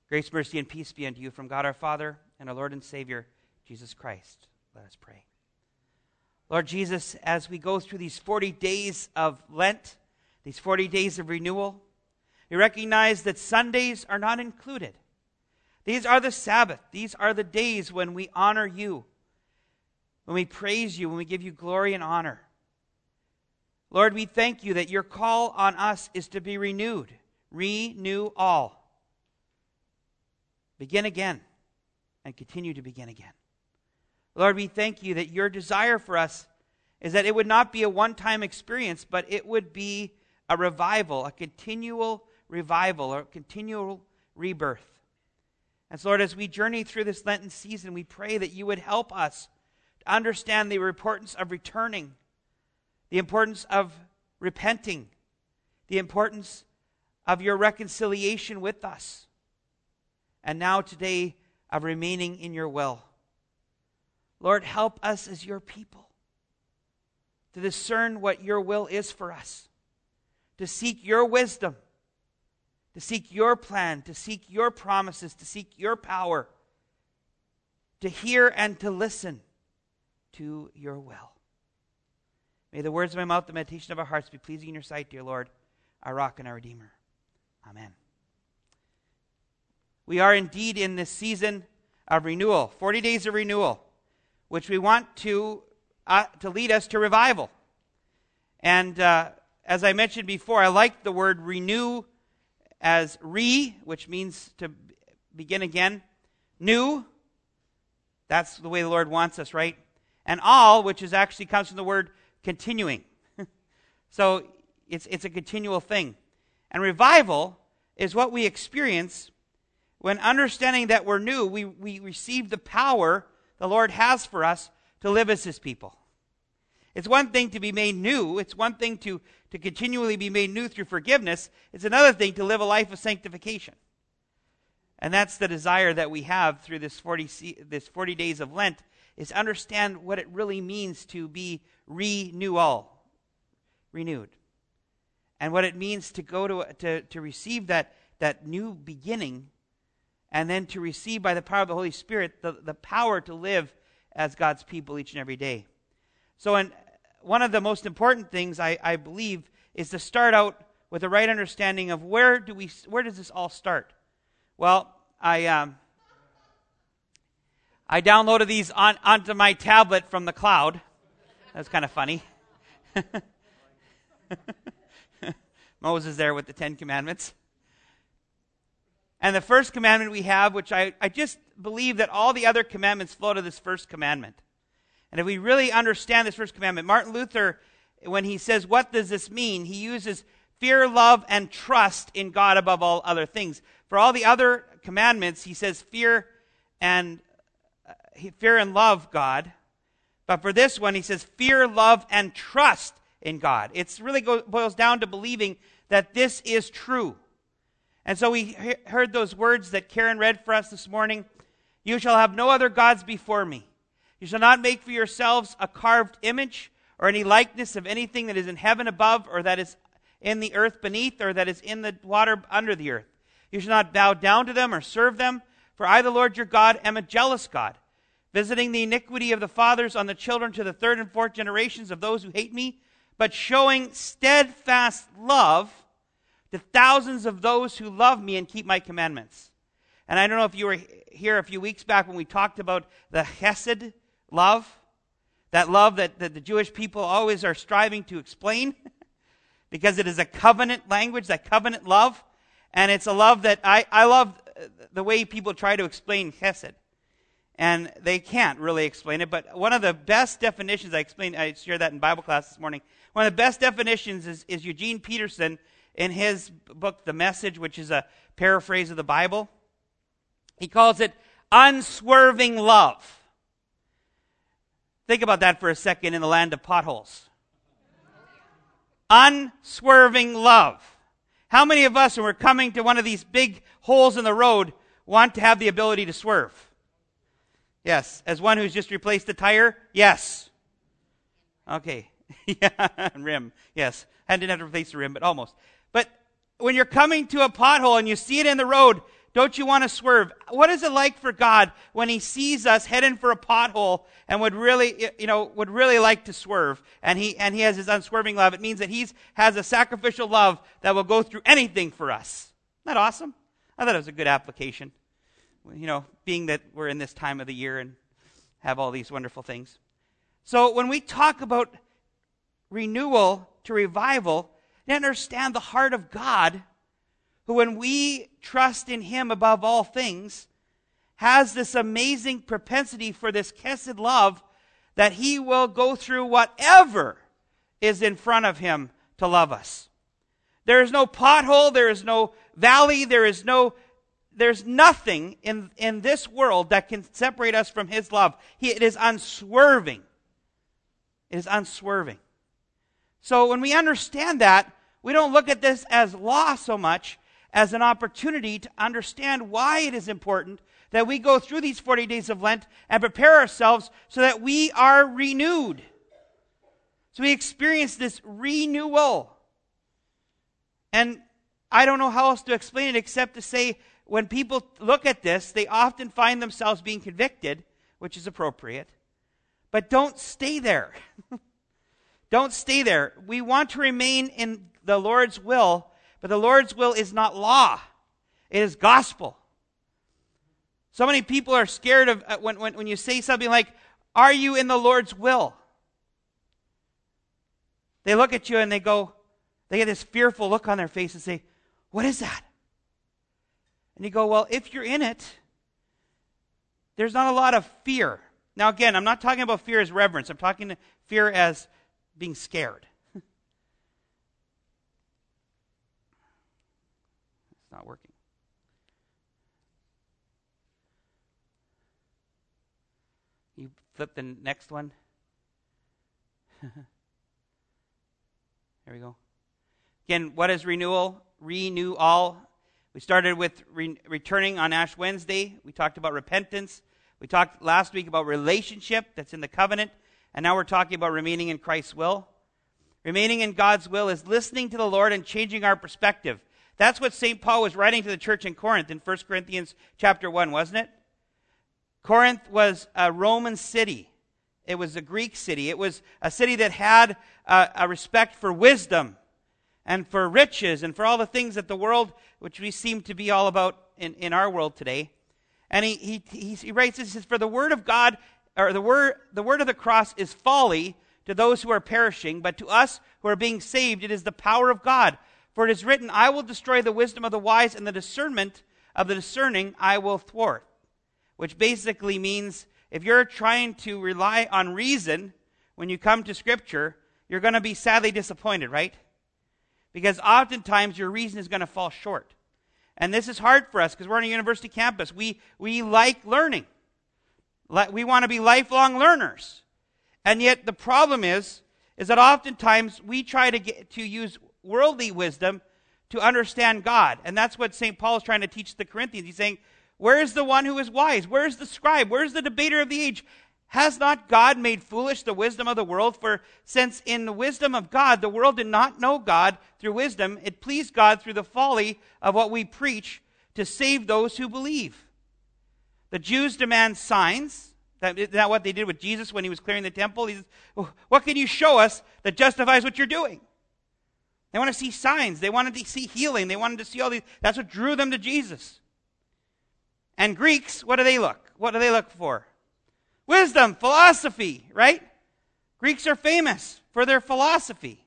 Grace, mercy, and peace be unto you from God our Father and our Lord and Savior, Jesus Christ. Let us pray. Lord Jesus, as we go through these 40 days of Lent, these 40 days of renewal, we recognize that Sundays are not included. These are the Sabbath. These are the days when we honor you, when we praise you, when we give you glory and honor. Lord, we thank you that your call on us is to be renewed. Renew all. Begin again and continue to begin again. Lord, we thank you that your desire for us is that it would not be a one-time experience, but it would be a revival, a continual revival, or a continual rebirth. And so, Lord, as we journey through this Lenten season, we pray that you would help us to understand the importance of returning, the importance of repenting, the importance of your reconciliation with us, and now today of remaining in your will. Lord, help us as your people to discern what your will is for us, to seek your wisdom, to seek your plan, to seek your promises, to seek your power, to hear and to listen to your will. May the words of my mouth, the meditation of our hearts be pleasing in your sight, dear Lord, our rock and our Redeemer. Amen. We are indeed in this season of renewal, 40 days of renewal, which we want to lead us to revival. And as I mentioned before, I like the word renew as which means to begin again. New, that's the way the Lord wants us, right? And all, which is actually comes from the word continuing. So it's a continual thing. And revival is what we experience when, understanding that we're new, we receive the power the Lord has for us to live as his people. It's one thing to be made new. It's one thing to continually be made new through forgiveness. It's another thing to live a life of sanctification. And that's the desire that we have through this 40 days of Lent, is understand what it really means to be renewed. And what it means to go to receive that new beginning, and then to receive by the power of the Holy Spirit the power to live as God's people each and every day. So one of the most important things I believe is to start out with the right understanding of where does this all start? Well, I downloaded these onto my tablet from the cloud. That's kind of funny. Moses there with the 10 Commandments. And the first commandment we have, which I just believe that all the other commandments flow to this first commandment. And if we really understand this first commandment, Martin Luther, when he says, what does this mean? He uses fear, love, and trust in God above all other things. For all the other commandments, he says fear and love God. But for this one, he says fear, love, and trust in God. It's really boils down to believing that this is true. And so we heard those words that Karen read for us this morning. You shall have no other gods before me. You shall not make for yourselves a carved image or any likeness of anything that is in heaven above, or that is in the earth beneath, or that is in the water under the earth. You shall not bow down to them or serve them, for I, the Lord your God, am a jealous God, visiting the iniquity of the fathers on the children to the third and fourth generations of those who hate me, but showing steadfast love to thousands of those who love me and keep my commandments. And I don't know if you were here a few weeks back when we talked about the Hesed love, that love that the Jewish people always are striving to explain, because it is a covenant language, that covenant love. And it's a love that I love the way people try to explain Hesed. And they can't really explain it, but one of the best definitions, I shared that in Bible class this morning, one of the best definitions is Eugene Peterson in his book, The Message, which is a paraphrase of the Bible. He calls it unswerving love. Think about that for a second in the land of potholes. Unswerving love. How many of us, when we're coming to one of these big holes in the road, want to have the ability to swerve? Yes. As one who's just replaced the tire? Yes. Okay. Yeah, rim. Yes. I didn't have to replace the rim, but almost. But when you're coming to a pothole and you see it in the road, Don't you want to swerve? What is it like for God when he sees us heading for a pothole and would really like to swerve? And he has his unswerving love. It means that he has a sacrificial love that will go through anything for us. Isn't that awesome? I thought it was a good application. Being that we're in this time of the year and have all these wonderful things. So when we talk about renewal to revival, you understand the heart of God, who when we trust in him above all things, has this amazing propensity for this chesed love that he will go through whatever is in front of him to love us. There is no pothole, there is no valley, there's nothing in this world that can separate us from his love. It is unswerving. It is unswerving. So when we understand that, we don't look at this as law so much as an opportunity to understand why it is important that we go through these 40 days of Lent and prepare ourselves so that we are renewed. So we experience this renewal. And I don't know how else to explain it except to say when people look at this, they often find themselves being convicted, which is appropriate. But don't stay there. Don't stay there. We want to remain in the Lord's will, but the Lord's will is not law. It is gospel. So many people are scared of when you say something like, "Are you in the Lord's will?" They look at you and they get this fearful look on their face and say, "What is that?" And you go, "Well, if you're in it, there's not a lot of fear." Now again, I'm not talking about fear as reverence. I'm talking fear as being scared. It's not working. You flip the next one. There we go. Again, what is renewal? Renew all. We started with returning on Ash Wednesday. We talked about repentance. We talked last week about relationship that's in the covenant. And now we're talking about remaining in Christ's will. Remaining in God's will is listening to the Lord and changing our perspective. That's what St. Paul was writing to the church in Corinth in 1 Corinthians chapter 1, wasn't it? Corinth was a Roman city. It was a Greek city. It was a city that had a respect for wisdom and for riches and for all the things that the world, which we seem to be all about in our world today. And he writes this, he says, "For the word of God, or the word of the cross is folly to those who are perishing, but to us who are being saved, it is the power of God. For it is written, I will destroy the wisdom of the wise, and the discernment of the discerning I will thwart." Which basically means if you're trying to rely on reason when you come to Scripture, you're going to be sadly disappointed, right? Because oftentimes your reason is going to fall short. And this is hard for us because we're on a university campus. We like learning. We want to be lifelong learners. And yet the problem is that oftentimes we try to use worldly wisdom to understand God. And that's what St. Paul is trying to teach the Corinthians. He's saying, where is the one who is wise? Where is the scribe? Where is the debater of the age? Has not God made foolish the wisdom of the world? For since in the wisdom of God, the world did not know God through wisdom, it pleased God through the folly of what we preach to save those who believe. The Jews demand signs. Isn't that what they did with Jesus when he was clearing the temple? He says, what can you show us that justifies what you're doing? They want to see signs. They wanted to see healing. They wanted to see all these. That's what drew them to Jesus. And Greeks, what do they look? What do they look for? Wisdom, philosophy, right? Greeks are famous for their philosophy.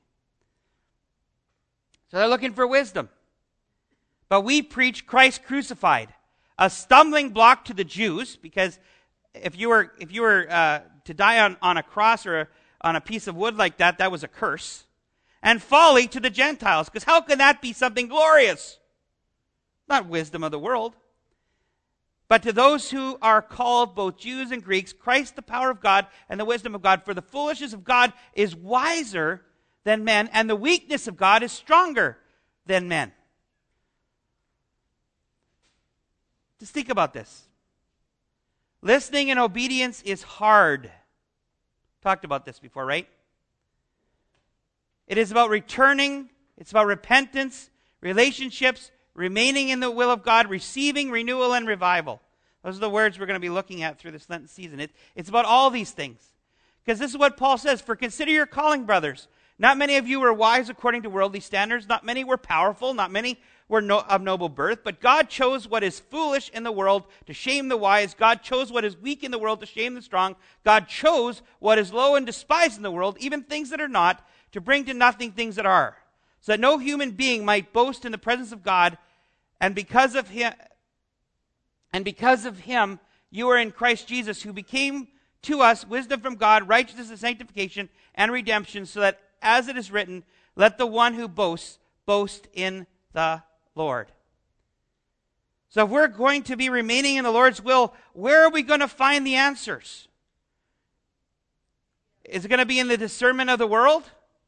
So they're looking for wisdom. But we preach Christ crucified, a stumbling block to the Jews, because if you were to die on a cross or on a piece of wood like that, that was a curse. And folly to the Gentiles, because how can that be something glorious? Not wisdom of the world. But to those who are called, both Jews and Greeks, Christ the power of God and the wisdom of God. For the foolishness of God is wiser than men, and the weakness of God is stronger than men. Just think about this. Listening and obedience is hard. Talked about this before, right? It is about returning. It's about repentance, relationships, remaining in the will of God, receiving renewal and revival. Those are the words we're going to be looking at through this Lenten season. It's about all these things. Because this is what Paul says, "For consider your calling, brothers. Not many of you were wise according to worldly standards. Not many were powerful. Not many were of noble birth. But God chose what is foolish in the world to shame the wise. God chose what is weak in the world to shame the strong. God chose what is low and despised in the world, even things that are not, to bring to nothing things that are, so that no human being might boast in the presence of God. And because of him, you are in Christ Jesus, who became to us wisdom from God, righteousness and sanctification and redemption, so that, as it is written, let the one who boasts boast in the Lord." So if we're going to be remaining in the Lord's will, where are we going to find the answers? Is it going to be in the discernment of the world?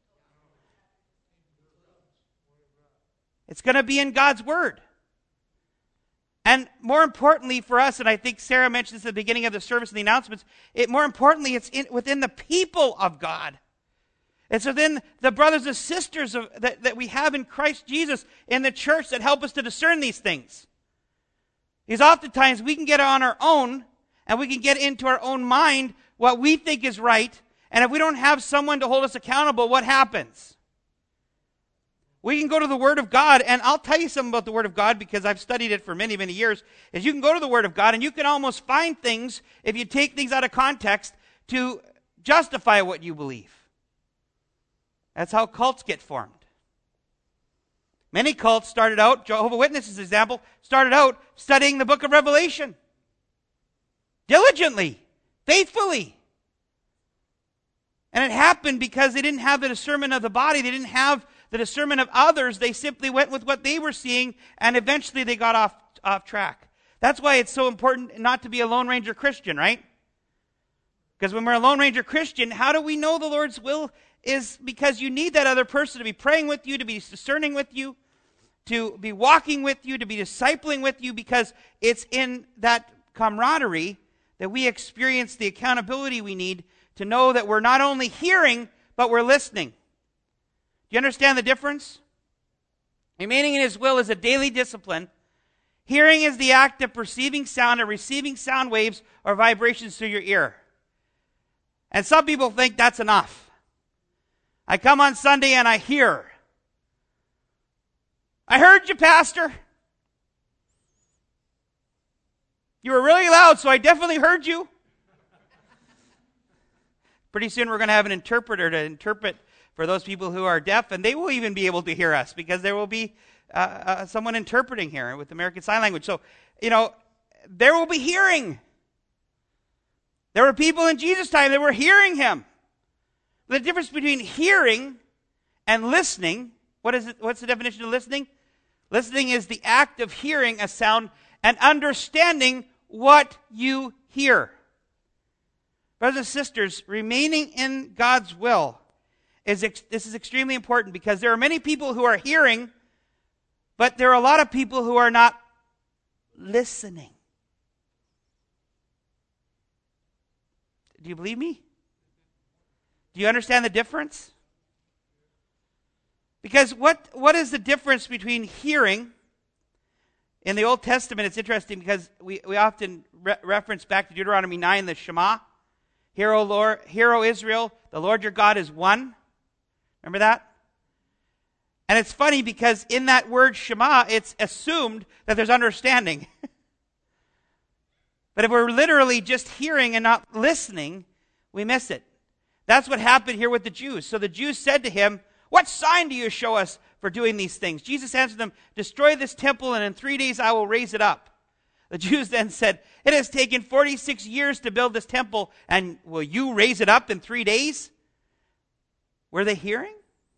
It's going to be in God's Word. And more importantly for us, and I think Sarah mentioned this at the beginning of the service and the announcements, more importantly, it's within the people of God. It's within the brothers and sisters that we have in Christ Jesus in the church that help us to discern these things. Because oftentimes we can get on our own, and we can get into our own mind what we think is right, and if we don't have someone to hold us accountable, what happens? We can go to the Word of God, and I'll tell you something about the Word of God because I've studied it for many, many years, is you can go to the Word of God and you can almost find things, if you take things out of context, to justify what you believe. That's how cults get formed. Many cults started out, Jehovah's Witnesses example, started out studying the book of Revelation. Diligently, faithfully. And it happened because they didn't have the discernment of the body, they didn't have the discernment of others. They simply went with what they were seeing, and eventually they got off track. That's why it's so important not to be a Lone Ranger Christian, right? Because when we're a Lone Ranger Christian, how do we know the Lord's will? Is because you need that other person to be praying with you, to be discerning with you, to be walking with you, to be discipling with you, because it's in that camaraderie that we experience the accountability we need to know that we're not only hearing, but we're listening. Do you understand the difference? Remaining in His will is a daily discipline. Hearing is the act of perceiving sound and receiving sound waves or vibrations through your ear. And some people think that's enough. I come on Sunday and I hear. I heard you, Pastor. You were really loud, so I definitely heard you. Pretty soon we're going to have an interpreter to interpret for those people who are deaf, and they will even be able to hear us because there will be someone interpreting here with American Sign Language. So, there will be hearing. There were people in Jesus' time that were hearing Him. The difference between hearing and listening, what's the definition of listening? Listening is the act of hearing a sound and understanding what you hear. Brothers and sisters, remaining in God's will this is extremely important because there are many people who are hearing, but there are a lot of people who are not listening. Do you believe me? Do you understand the difference? Because what is the difference between hearing? In the Old Testament, it's interesting because we often reference back to Deuteronomy 9, the Shema. Hear, O Israel, the Lord your God is one. Remember that? And it's funny because in that word Shema, it's assumed that there's understanding. But if we're literally just hearing and not listening, we miss it. That's what happened here with the Jews. So the Jews said to him, "What sign do you show us for doing these things?" Jesus answered them, "Destroy this temple, and in 3 days I will raise it up." The Jews then said, "It has taken 46 years to build this temple, and will you raise it up in 3 days?" Were they hearing?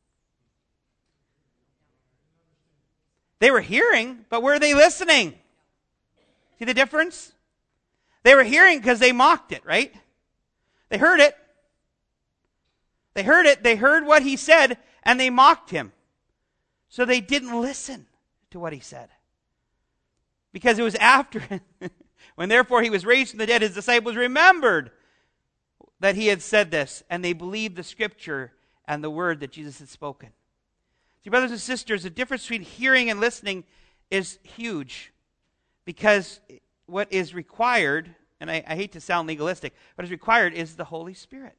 They were hearing, but were they listening? See the difference? They were hearing because they mocked it, right? They heard it. They heard it. They heard what he said, and they mocked him. So they didn't listen to what he said. Because it was after, when therefore he was raised from the dead, his disciples remembered that he had said this, and they believed the scripture and the word that Jesus had spoken. See, brothers and sisters, the difference between hearing and listening is huge, because what is required, and I hate to sound legalistic, what is required is the Holy Spirit.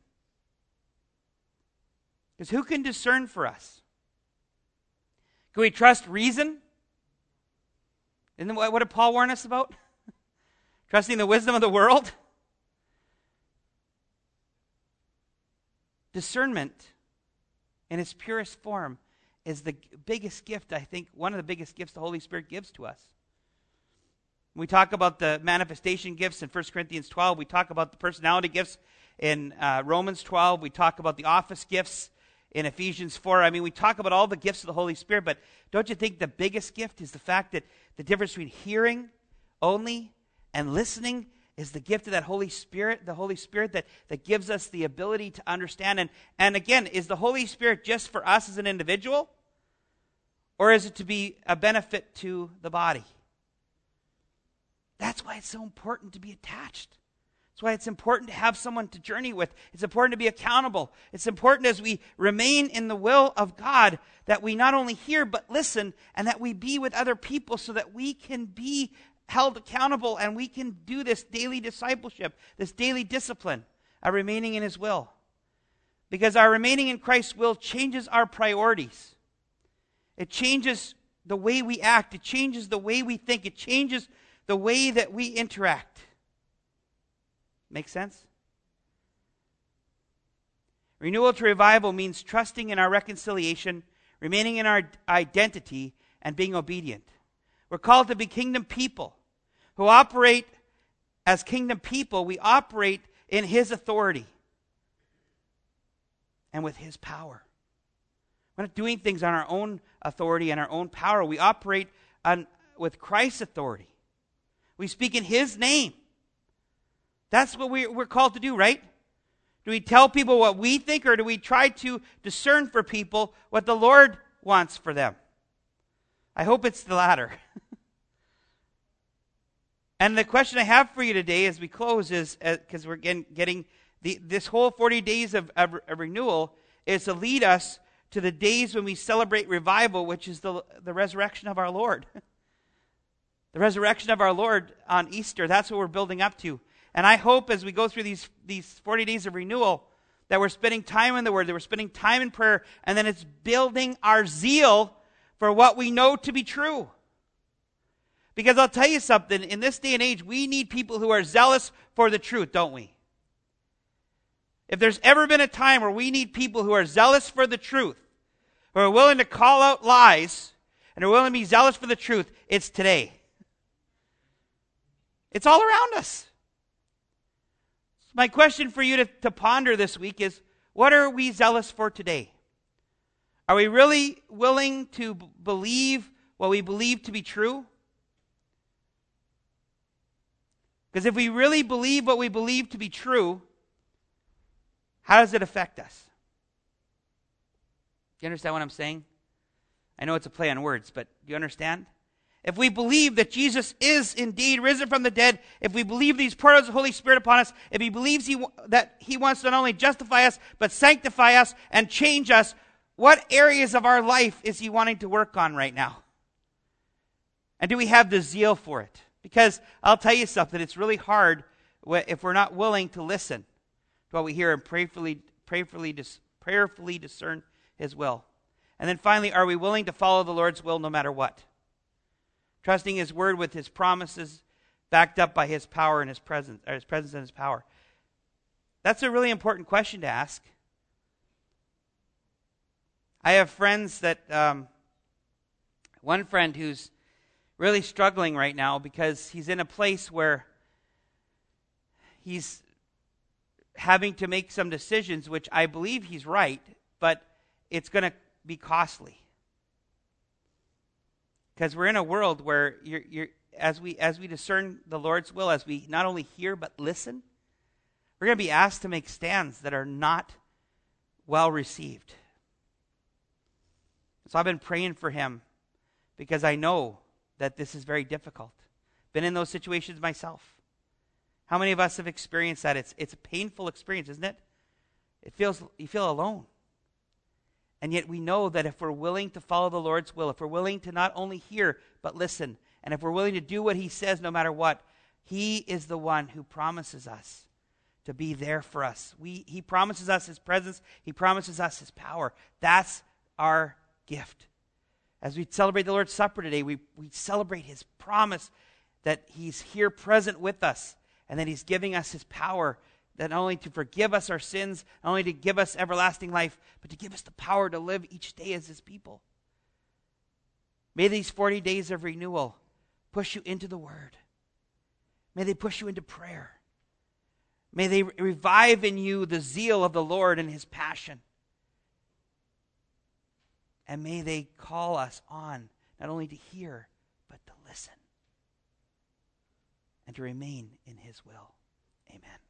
Because who can discern for us? Can we trust reason? Isn't that what did Paul warn us about? Trusting the wisdom of the world? Discernment in its purest form is the biggest gift, I think, one of the biggest gifts the Holy Spirit gives to us. We talk about the manifestation gifts in 1 Corinthians 12. We talk about the personality gifts in Romans 12. We talk about the office gifts in Ephesians 4. I mean, we talk about all the gifts of the Holy Spirit, but don't you think the biggest gift is the fact that the difference between hearing only and listening is the gift of that Holy Spirit, the Holy Spirit that gives us the ability to understand. And again, is the Holy Spirit just for us as an individual? Or is it to be a benefit to the body? That's why it's so important to be attached. That's why it's important to have someone to journey with. It's important to be accountable. It's important as we remain in the will of God that we not only hear but listen, and that we be with other people so that we can be held accountable and we can do this daily discipleship, this daily discipline of remaining in His will. Because our remaining in Christ's will changes our priorities. It changes the way we act. It changes the way we think. It changes the way that we interact. Make sense? Renewal to revival means trusting in our reconciliation, remaining in our identity, and being obedient. We're called to be kingdom people who operate as kingdom people. We operate in His authority and with His power. We're not doing things on our own authority and our own power. We operate with Christ's authority. We speak in His name. That's what we're called to do, right? Do we tell people what we think, or do we try to discern for people what the Lord wants for them? I hope it's the latter. And the question I have for you today as we close is, because we're getting this whole 40 days of renewal, is to lead us to the days when we celebrate revival, which is the resurrection of our Lord. The resurrection of our Lord on Easter, that's what we're building up to. And I hope as we go through these 40 days of renewal that we're spending time in the Word, that we're spending time in prayer, and then it's building our zeal for what we know to be true. Because I'll tell you something, in this day and age, we need people who are zealous for the truth, don't we? If there's ever been a time where we need people who are zealous for the truth, who are willing to call out lies, and are willing to be zealous for the truth, it's today. It's all around us. My question for you to ponder this week is, what are we zealous for today? Are we really willing to believe what we believe to be true? Because if we really believe what we believe to be true, how does it affect us? Do you understand what I'm saying? I know it's a play on words, but do you understand? If we believe that Jesus is indeed risen from the dead, if we believe these poured out the Holy Spirit upon us, if He believes that He wants to not only justify us, but sanctify us and change us, what areas of our life is He wanting to work on right now? And do we have the zeal for it? Because I'll tell you something, it's really hard if we're not willing to listen to what we hear and prayerfully discern His will. And then finally, are we willing to follow the Lord's will no matter what? Trusting His word with His promises, backed up by His power and His presence, or His presence and His power. That's a really important question to ask. I have friends one friend who's really struggling right now because he's in a place where he's having to make some decisions, which I believe he's right, but it's going to be costly. Because we're in a world where as we discern the Lord's will, as we not only hear but listen, we're going to be asked to make stands that are not well received. So I've been praying for him because I know that this is very difficult. Been in those situations myself. How many of us have experienced that? It's a painful experience, isn't it? You feel alone. And yet we know that if we're willing to follow the Lord's will, if we're willing to not only hear, but listen, and if we're willing to do what he says no matter what, he is the one who promises us to be there for us. He promises us his presence. He promises us his power. That's our gift. As we celebrate the Lord's Supper today, we celebrate his promise that he's here present with us and that he's giving us his power, that not only to forgive us our sins, not only to give us everlasting life, but to give us the power to live each day as his people. May these 40 days of renewal push you into the Word. May they push you into prayer. May they revive in you the zeal of the Lord and his passion. And may they call us on not only to hear, but to listen and to remain in his will. Amen.